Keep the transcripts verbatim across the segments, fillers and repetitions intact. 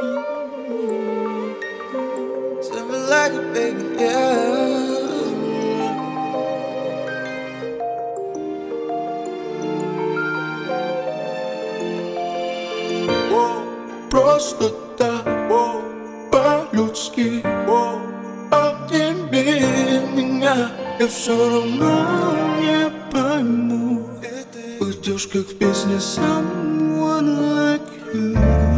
Tell me like it, baby, yeah. Просто так, по-людски, обними меня. Я все равно не пойму. Уйдешь, как в песне Someone like you.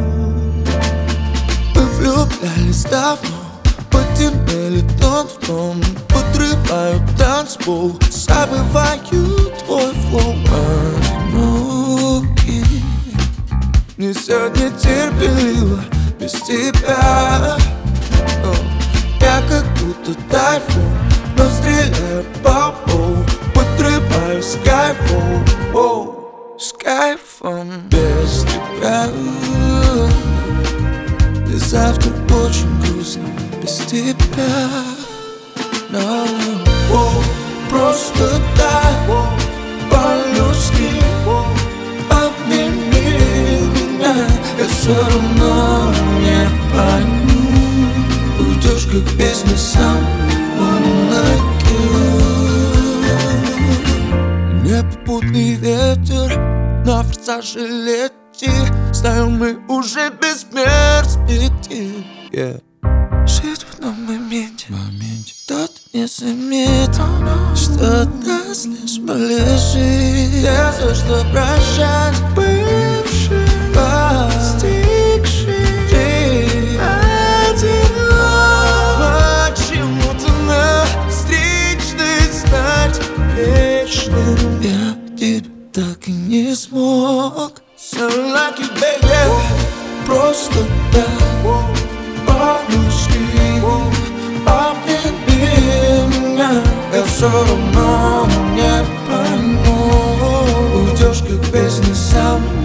Мы влюблялись давно, потеряли тон в тон, подрывают танцпол, забываю твой флоу. Одинокий, мне сегодня терпеливо без тебя. О, я как будто тайфун, но стреляю по полу, подрываю с кайфом, о, с кайфом без тебя. И завтра очень грустно без тебя. No. О, просто так, по-людски, обними меня. Я все равно не пойму. Уйдешь, как в песне Someone like you. Непопутный ветер на форсаже лети. Знаем, мы уже без перспектив, yeah. Жить в одном моменте, моменте. Тот не заметит, что нас лишь полежит. Я за что прощать бывший, постигший одиноко. Почему-то на встречной стать вечным я тебя так и не смог. Sound like you, baby. Просто так, по-людски, обними меня. Я все равно не пойму. Уйдешь, как в песне Someone